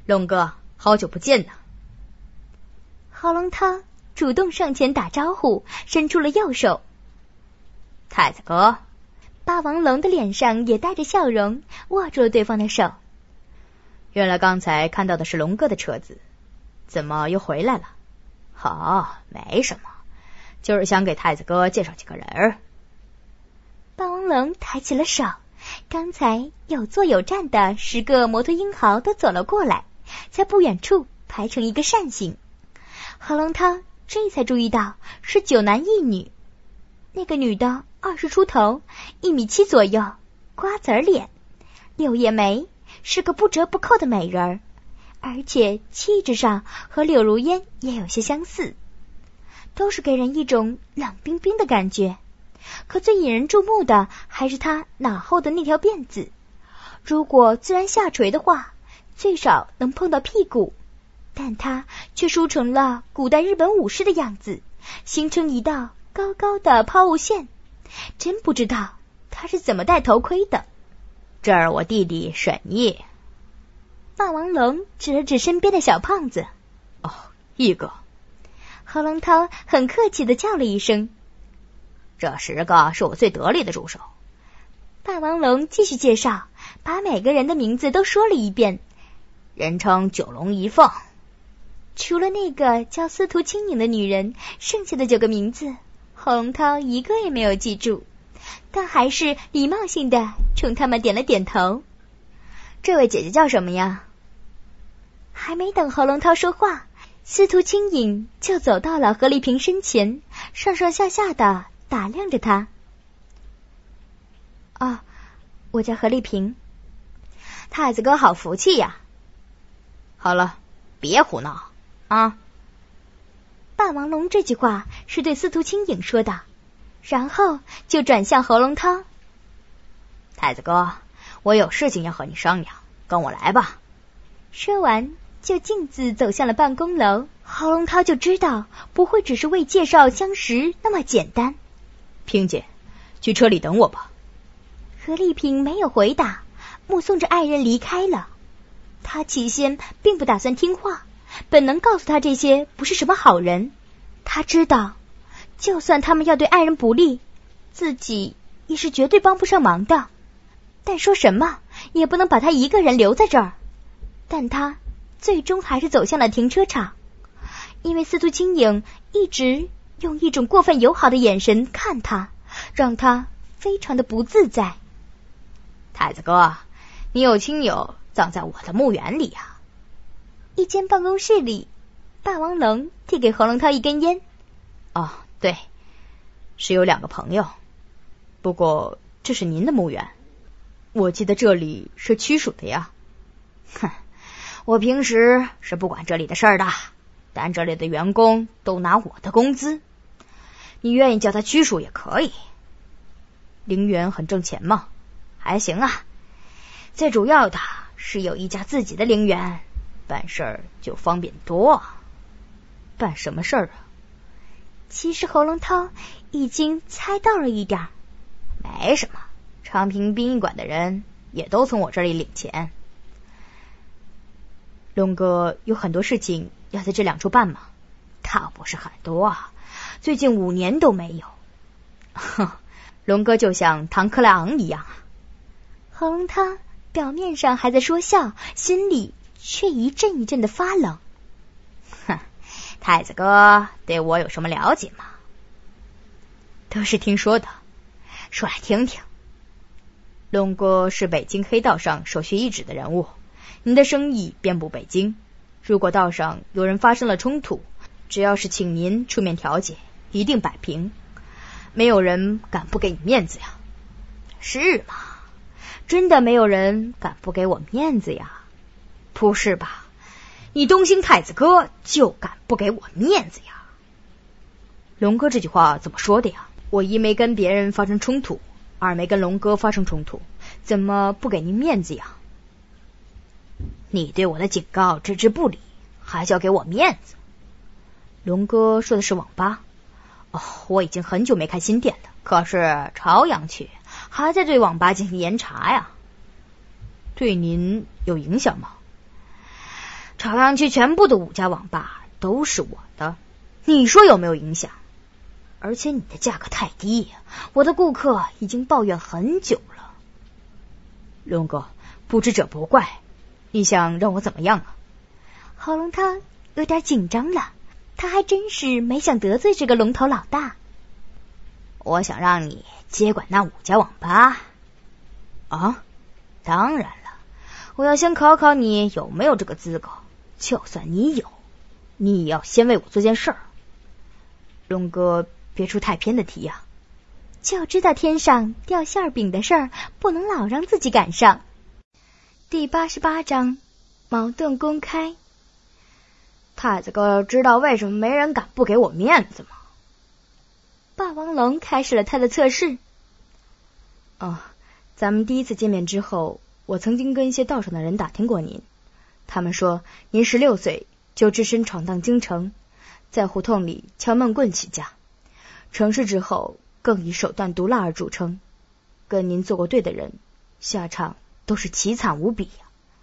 龙哥，好久不见呢。 喉咙汤主动上前打招呼，伸出了右手。 太子哥。 霸王龙的脸上也带着笑容，握住了对方的手。 原来刚才看到的是龙哥的车子，怎么又回来了？好，没什么，就是想给太子哥介绍几个人儿。 霸王龙抬起了手，刚才有坐有站的10个摩托英豪都走了过来，在不远处排成一个扇形。何龙涛这才注意到是9男1女，那个女的20出头，1.7米左右，瓜子脸，6叶眉，是个不折不扣的美人儿，而且气质上和柳如烟也有些相似，都是给人一种冷冰冰的感觉。可最引人注目的还是她脑后的那条辫子，如果自然下垂的话，最少能碰到屁股，但她却梳成了古代日本武士的样子，形成一道高高的抛物线，真不知道她是怎么戴头盔的。 这儿我弟弟沈毅。 霸王龙指了指身边的小胖子。 哦，毅哥。 何龙涛很客气地叫了一声。 这10个是我最得力的助手。 霸王龙继续介绍，把每个人的名字都说了一遍， 人称9龙1凤。 除了那个叫司徒青影的女人，剩下的9个名字何龙涛一个也没有记住，但还是礼貌性的冲他们点了点头。 这位姐姐叫什么呀？ 还没等何龙涛说话，司徒青影就走到了何丽萍身前，上上下下的打量着她。哦，我叫何丽萍。 太子哥好福气呀。好了，别胡闹啊。 霸王龙这句话是对司徒青影说的，然后就转向何龙涛。 太子哥，我有事情要和你商量，跟我来吧。 说完就径自走向了办公楼。何龙涛就知道不会只是为介绍相识那么简单。 萍姐，去车里等我吧。 何丽萍没有回答，目送着爱人离开了。她起先并不打算听话，本能告诉她这些不是什么好人。她知道就算他们要对爱人不利，自己也是绝对帮不上忙的，但说什么也不能把她一个人留在这儿。但她最终还是走向了停车场，因为司徒青影一直用一种过分友好的眼神看她，让她非常的不自在。 太子哥，你有亲友葬在我的墓园里啊。 一间办公室里，霸王龙递给何龙涛一根烟。 哦，对，是有2个朋友，不过这是您的墓园，我记得这里是区属的呀。哼，我平时是不管这里的事儿的，但这里的员工都拿我的工资，你愿意叫他区属也可以。陵园很挣钱吗？还行啊，最主要的是有一家自己的陵园，办事儿就方便多。办什么事儿啊？ 其实侯龙涛已经猜到了一点。 没什么，昌平殡仪馆的人也都从我这里领钱。龙哥有很多事情要在这2处办吗？倒不是很多啊，最近5年都没有。哼，龙哥就像唐克莱昂一样啊。 何龙涛表面上还在说笑，心里却一阵一阵的发冷。 哼，太子哥对我有什么了解吗？都是听说的，说来听听。龙哥是北京黑道上首屈一指的人物，您的生意遍布北京，如果道上有人发生了冲突，只要是请您出面调解，一定摆平，没有人敢不给你面子呀。是吗？真的没有人敢不给我面子呀？不是吧，你东兴太子哥就敢不给我面子呀？龙哥这句话怎么说的呀？我一没跟别人发生冲突，2没跟龙哥发生冲突，怎么不给您面子呀？你对我的警告置之不理，还叫给我面子？龙哥说的是网吧。哦，我已经很久没开新店了，可是朝阳区还在对网吧进行严查呀。对您有影响吗？ 朝阳区全部的5家网吧都是我的，你说有没有影响？而且你的价格太低，我的顾客已经抱怨很久了。龙哥，不知者不怪，你想让我怎么样啊？ 喉咙汤有点紧张了，他还真是没想得罪这个龙头老大。 我想让你接管那5家网吧。啊？当然了，我要先考考你有没有这个资格，就算你有，你也要先为我做件事儿。龙哥，别出太偏的题啊。 就知道天上掉馅饼的事儿，不能老让自己赶上。第88章，矛盾公开。 太子哥知道为什么没人敢不给我面子吗？ 霸王龙开始了他的测试。 咱们第一次见面之后，我曾经跟一些道上的人打听过您，他们说您16岁就只身闯荡京城，在胡同里敲闷棍起家，成事之后更以手段毒辣而著称，跟您做过对的人下场都是凄惨无比呀。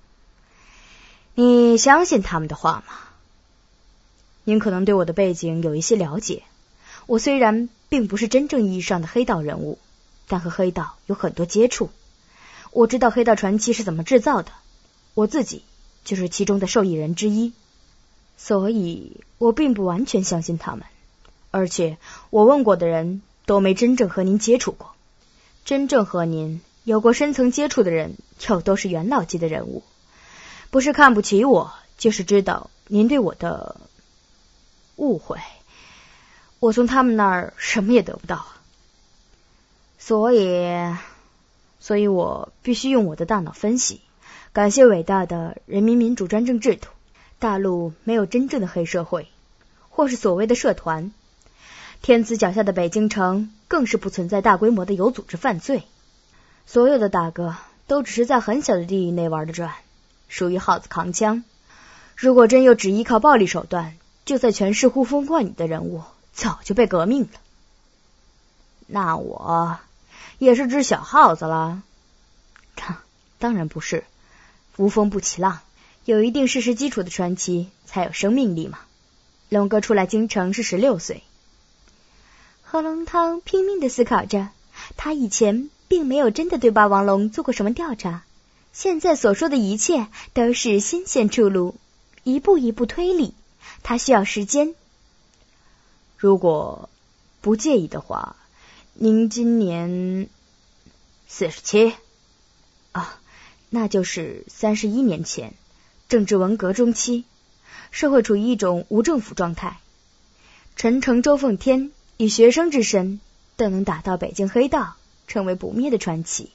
你相信他们的话吗？您可能对我的背景有一些了解，我虽然并不是真正意义上的黑道人物，但和黑道有很多接触。我知道黑道传奇是怎么制造的，我自己就是其中的受益人之一，所以我并不完全相信他们。而且我问过的人都没真正和您接触过，真正和您有过深层接触的人又都是元老级的人物，不是看不起我，就是知道您对我的误会，我从他们那儿什么也得不到，所以我必须用我的大脑分析，感谢伟大的人民民主专政制度，大陆没有真正的黑社会，或是所谓的社团，天子脚下的北京城更是不存在大规模的有组织犯罪，所有的大哥都只是在很小的地域内玩的转，属于耗子扛枪。如果真有只依靠暴力手段就在全市呼风唤雨的人物，早就被革命了。那我也是只小耗子了？当然不是，无风不起浪，有一定事实基础的传奇才有生命力嘛。龙哥出来京城是16岁。 何龙汤拼命地思考着，他以前并没有真的对霸王龙做过什么调查，现在所说的一切都是新鲜出炉，一步一步推理，他需要时间。 如果不介意的话，您今年47？那就是31年前，政治文革中期，社会处于一种无政府状态。陈诚、周奉天以学生之身都能打到北京黑道，成为不灭的传奇。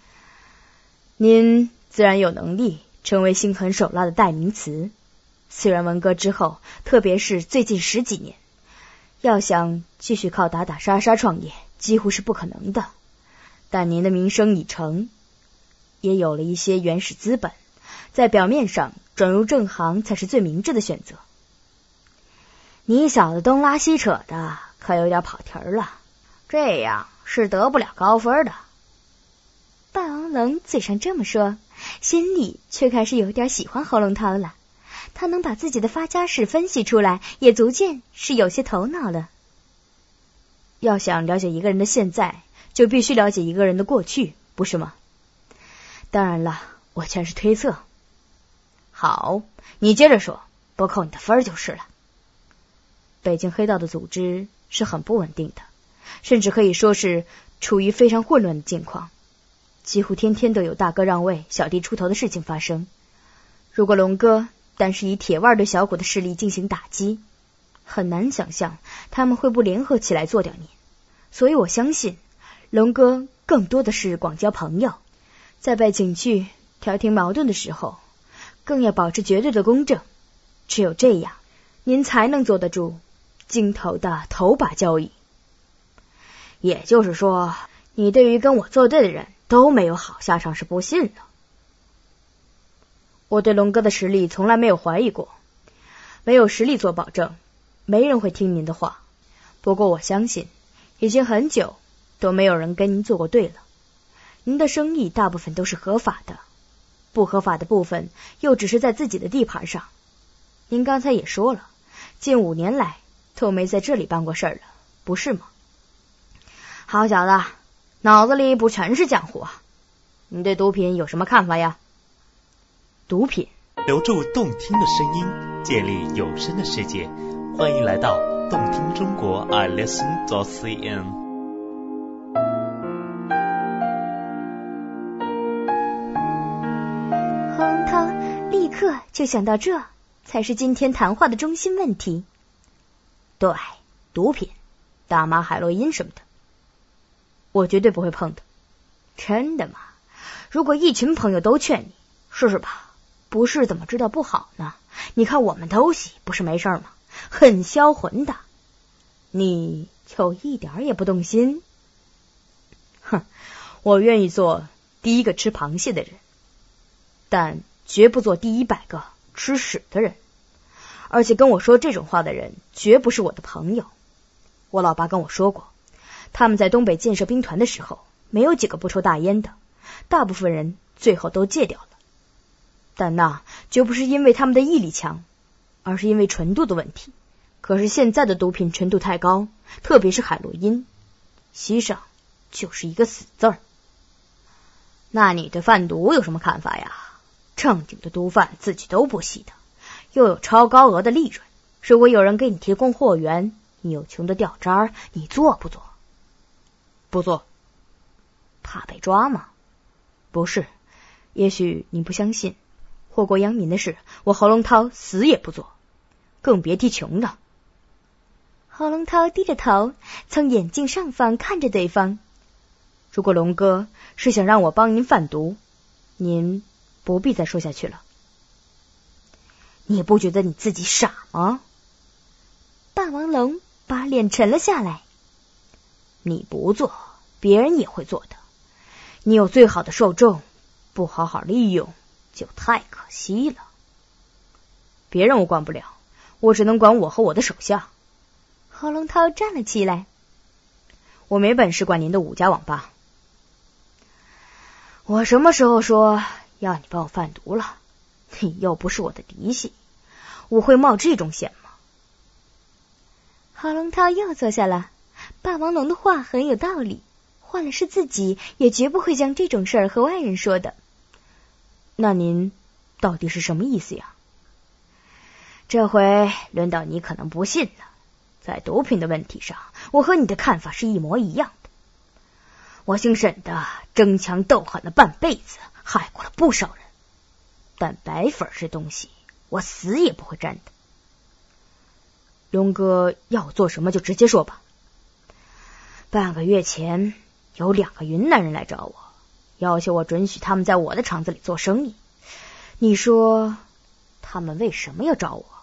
您自然有能力成为心狠手辣的代名词。虽然文革之后，特别是最近10几年，要想继续靠打打杀杀创业几乎是不可能的，但您的名声已成，也有了一些原始资本，在表面上转入正行才是最明智的选择。你小子东拉西扯的，可有点跑题了，这样是得不了高分的。 霸王龙嘴上这么说，心里却开始有点喜欢喉咙汤了。他能把自己的发家史分析出来，也足见是有些头脑了。 要想了解一个人的现在，就必须了解一个人的过去，不是吗？当然了，我全是推测。好，你接着说，不扣你的分就是了。北京黑道的组织是很不稳定的，甚至可以说是处于非常混乱的境况，几乎天天都有大哥让位、小弟出头的事情发生。如果龙哥但是以铁腕对小股的势力进行打击，很难想象他们会不联合起来做掉你。所以我相信龙哥更多的是广交朋友，在被请去调停矛盾的时候，更要保持绝对的公正。只有这样，您才能做得住镜头的头把交椅。也就是说，你对于跟我作对的人都没有好下场是不信的。我对龙哥的实力从来没有怀疑过，没有实力做保证，没人会听您的话。不过我相信，已经很久都没有人跟您做过对了。您的生意大部分都是合法的，不合法的部分又只是在自己的地盘上， 您刚才也说了，近5年来都没在这里办过事儿了，不是吗？好小子，脑子里不全是浆糊啊！你对毒品有什么看法呀？毒品留住动听的声音，建立有声的世界，欢迎来到动听中国 iListen.cn。 何龙涛立刻就想到，这才是今天谈话的中心问题。 对，毒品，大麻、海洛因什么的，我绝对不会碰的。真的吗？如果一群朋友都劝你，试试吧。不是怎么知道不好呢？你看我们都吸，不是没事吗？很销魂的。你就一点也不动心？哼，我愿意做第一个吃螃蟹的人，但绝不做第100个吃屎的人。而且跟我说这种话的人绝不是我的朋友。我老爸跟我说过，他们在东北建设兵团的时候，没有几个不抽大烟的，大部分人最后都戒掉了。但那绝不是因为他们的毅力强，而是因为纯度的问题。可是现在的毒品纯度太高，特别是海洛因，吸上就是一个死字儿。那你对贩毒有什么看法呀？正经的毒贩自己都不吸的，又有超高额的利润，如果有人给你提供货源，你又穷得掉渣儿，你做不做？不做。怕被抓吗？不是，也许你不相信，祸国殃民的事，我侯龙涛死也不做，更别提穷的。 侯龙涛低着头，从眼镜上方看着对方。 如果龙哥是想让我帮您贩毒，您不必再说下去了。你不觉得你自己傻吗？ 霸王龙把脸沉了下来。 你不做，别人也会做的。你有最好的受众，不好好利用，就太可惜了。别人我管不了，我只能管我和我的手下。 侯龙涛站了起来。 我没本事管您的5家网吧。我什么时候说要你帮我贩毒了？你又不是我的嫡系，我会冒这种险吗？ 侯龙涛又坐下了。霸王龙的话很有道理，换了是自己，也绝不会将这种事儿和外人说的。 那您到底是什么意思呀？这回轮到你可能不信了。在毒品的问题上，我和你的看法是一模一样的。我姓沈的争强斗狠了半辈子，害过了不少人，但白粉这东西我死也不会沾的。龙哥要我做什么就直接说吧。半个月前有2个云南人来找我，要求我准许他们在我的厂子里做生意。你说他们为什么要找我？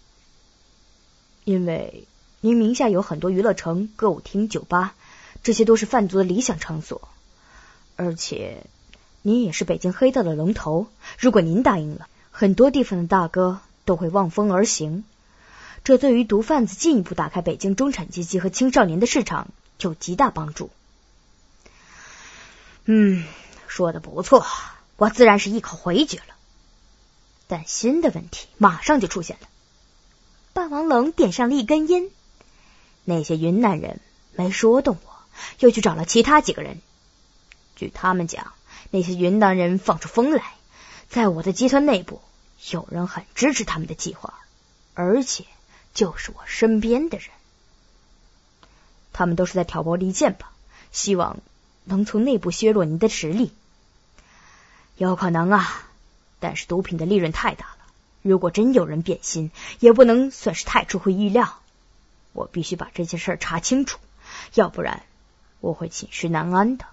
因为您名下有很多娱乐城、歌舞厅、酒吧，这些都是贩毒的理想场所。而且您也是北京黑道的龙头，如果您答应了，很多地方的大哥都会望风而行。这对于毒贩子进一步打开北京中产阶级和青少年的市场有极大帮助。说得不错，我自然是一口回绝了。但新的问题马上就出现了。 霸王龙点上了一根烟。 那些云南人没说动我，又去找了其他几个人。据他们讲，那些云南人放出风来，在我的集团内部有人很支持他们的计划，而且就是我身边的人。他们都是在挑拨离间吧，希望能从内部削弱您的实力。有可能啊，但是毒品的利润太大了，如果真有人变心，也不能算是太出乎意料。我必须把这件事查清楚，要不然我会寝食难安的。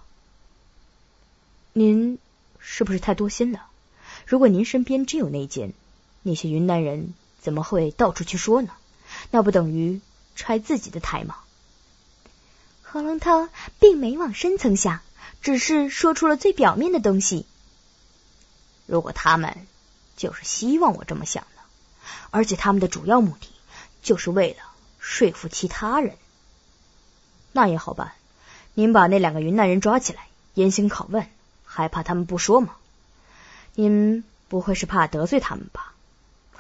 您是不是太多心了？如果您身边真有内奸，那些云南人怎么会到处去说呢？那不等于拆自己的台吗？ 何龙涛并没往深层想，只是说出了最表面的东西。 如果他们就是希望我这么想的，而且他们的主要目的就是为了说服其他人，那也好办。您把那2个云南人抓起来，严刑拷问，还怕他们不说吗？您不会是怕得罪他们吧？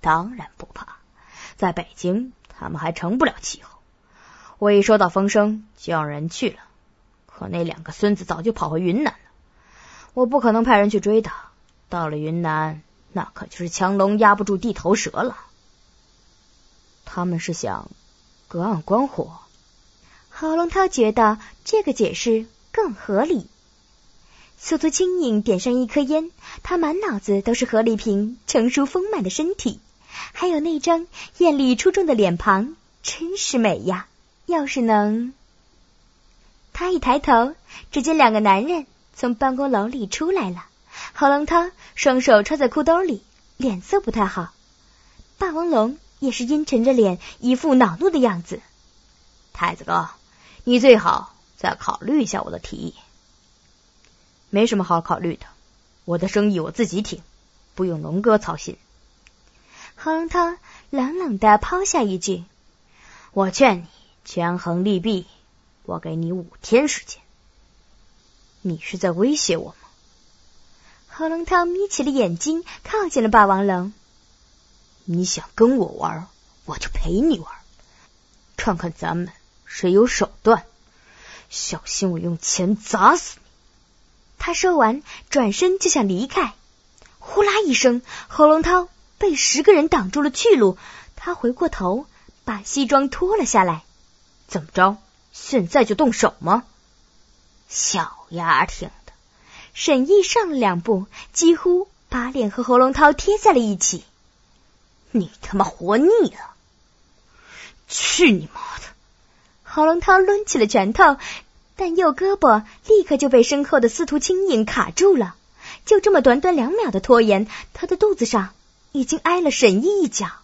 当然不怕，在北京他们还成不了气候。我一收到风声就让人去了，可那2个孙子早就跑回云南了，我不可能派人去追他，到了云南那可就是强龙压不住地头蛇了。他们是想隔岸观火。 侯龙涛觉得这个解释更合理。司徒青影点上一颗烟，他满脑子都是何丽萍成熟丰满的身体，还有那张艳丽出众的脸庞，真是美呀！要是能……他一抬头，只见2个男人从办公楼里出来了。侯龙涛双手插在裤兜里，脸色不太好。霸王龙也是阴沉着脸，一副恼怒的样子。 太子哥，你最好再考虑一下我的提议。没什么好考虑的，我的生意我自己挺，不用龙哥操心。 侯龙涛冷冷地抛下一句： 我劝你权衡利弊，我给你5天时间。你是在威胁我吗？ 侯龙涛眯起了眼睛，靠近了霸王龙。 你想跟我玩，我就陪你玩，看看咱们谁有手段，小心我用钱砸死你。 他说完转身就想离开，呼啦一声，侯龙涛被10个人挡住了去路。他回过头把西装脱了下来。 怎么着，现在就动手吗？小丫挺的。 沈毅上了2步，几乎把脸和侯龙涛贴在了一起。 你他妈活腻了！去你妈的！ 侯龙涛抡起了拳头，但右胳膊立刻就被身后的司徒青影卡住了。就这么短短2秒的拖延，他的肚子上已经挨了沈毅一脚。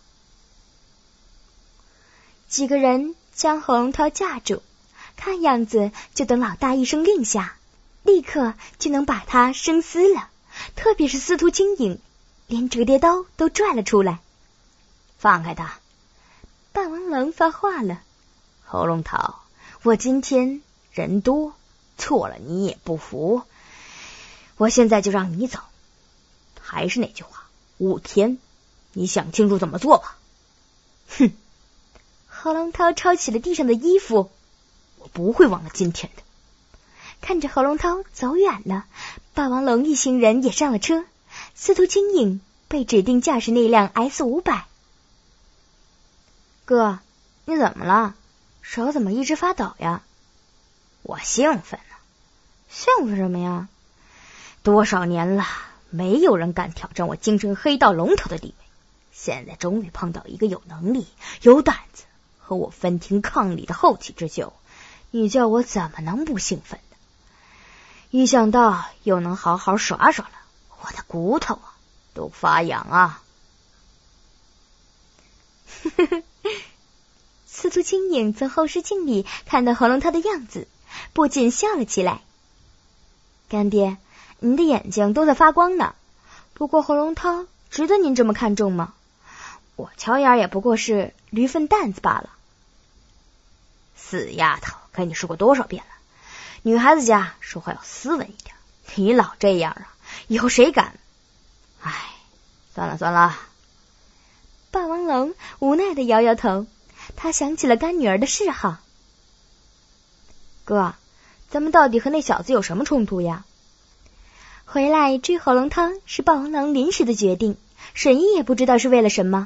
几个人将侯龙涛架住，看样子就等老大一声令下，立刻就能把他生撕了。特别是司徒青影，连折叠刀都拽了出来。 放开他！ 霸王龙发话了： 侯龙涛，我今天人多，错了你也不服，我现在就让你走。还是那句话，5天，你想清楚怎么做吧。哼！ 侯龙涛抄起了地上的衣服， 我不会忘了今天的。 看着侯龙涛走远了，霸王龙一行人也上了车。司徒青影被指定驾驶那辆 S500。 哥，你怎么了？手怎么一直发抖呀？我兴奋呢。兴奋什么呀？多少年了，没有人敢挑战我京城黑道龙头的地位，现在终于碰到一个有能力、有胆子和我分庭抗礼的后起之秀，你叫我怎么能不兴奋呢？一想到又能好好耍耍了，我的骨头啊都发痒啊！ 司徒青影从后视镜里看到侯龙涛的样子，不禁笑了起来。干爹，您的眼睛都在发光呢。不过侯龙涛值得您这么看重吗？我瞧眼也不过是驴粪蛋子罢了。 死丫头，跟你说过多少遍了，女孩子家说话要斯文一点，你老这样啊，以后谁敢？唉，算了算了。 霸王龙无奈地摇摇头，他想起了干女儿的嗜好。 哥，咱们到底和那小子有什么冲突呀？ 回来追侯龙涛是霸王龙临时的决定，沈毅也不知道是为了什么。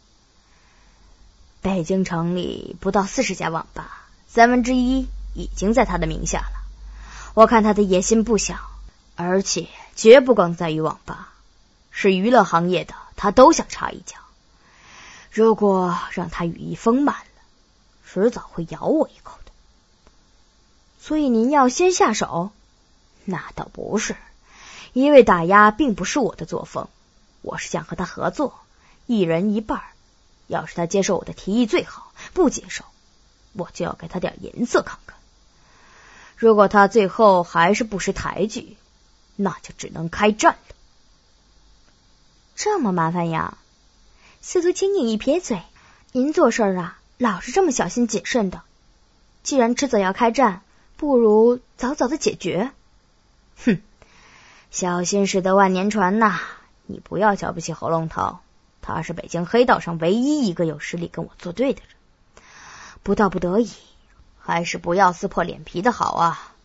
北京城里不到40家网吧，1/3已经在他的名下了。我看他的野心不小，而且绝不光在于网吧，是娱乐行业的他都想插一脚。如果让他羽翼丰满了，迟早会咬我一口的。所以您要先下手？那倒不是，因为打压并不是我的作风，我是想和他合作，一人一半。要是他接受我的提议最好，不接受，我就要给他点颜色看看。如果他最后还是不识抬举，那就只能开战了。 这么麻烦呀？司徒青影一撇嘴，您做事啊，老是这么小心谨慎的。既然迟早要开战，不如早早的解决。 哼，小心驶得万年船呐，你不要瞧不起侯龙涛， 他是北京黑道上唯一一个有实力跟我作对的人，不到不得已，还是不要撕破脸皮的好啊。